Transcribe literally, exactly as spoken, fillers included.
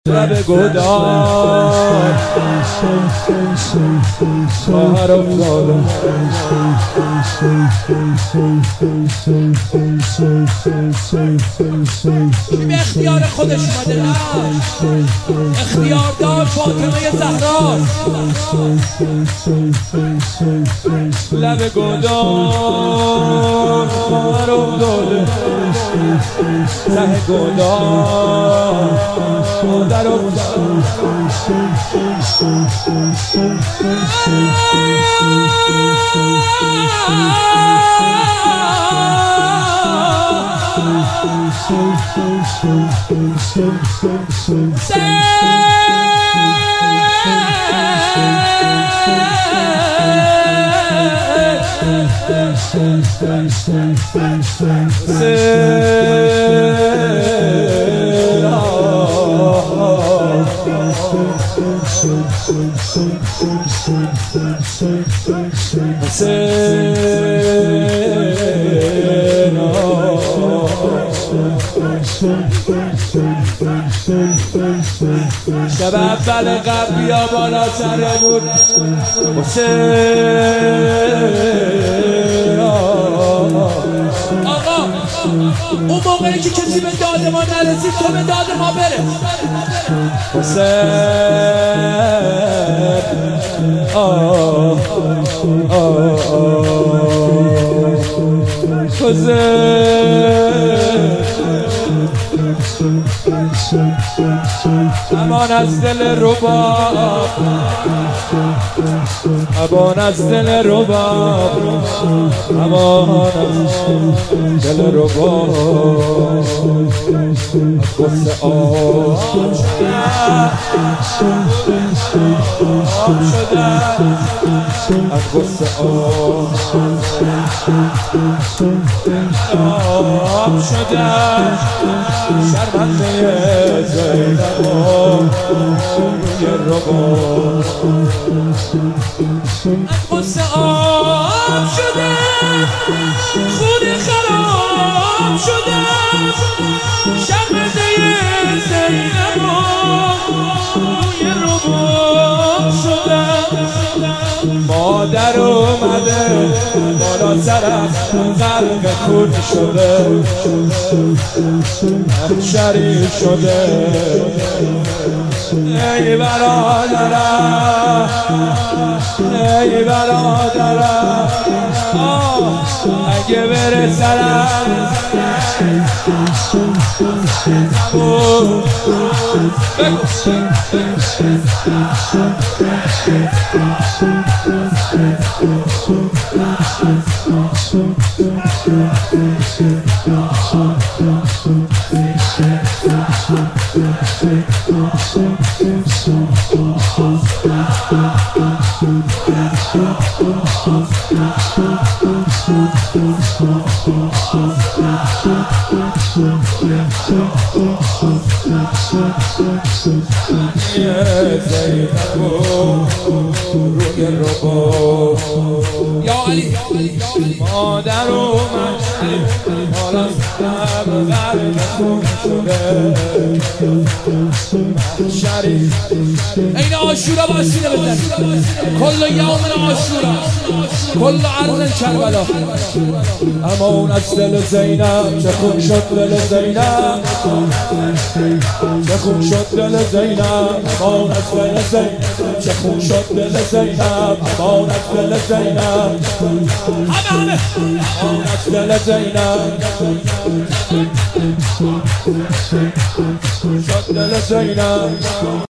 لب گدار خواهر افتاده کی به اختیار خودش اومده رفت اختیار دار فاطمه زهرا لب گدار خواهر افتاده ته گدار در افتاده شب اول قبل یا بالا سره بود حسین آقا اون موقعی که کسی به داد ما نرسید تو به داد ما بره حسین آه آه حسین امان از دل رباب امان از دل رباب امان از دل رباب غصه آب شده از غصه آب شده شرمنده زینب روی رباب غصه آب شده خون خراب شده شرمنده زینب روی رباب شده مادر اومده بالا سرم قلب خون شده همشری شده ای برادرم ای برادرم اگه بره سرم روی رباب یا علی مادر اومد حالا سرم قلب خون شده شریف این عاشورا باشینه بزن کل یوم عاشورا کل عرض کربلا امان از دل زینب چه خون شد دل زینب چه خون شد دل زینب امان از دل زینب چه خون شد دل زینب امان از دل زینب همه همه امان از دل زینب شد دل زینب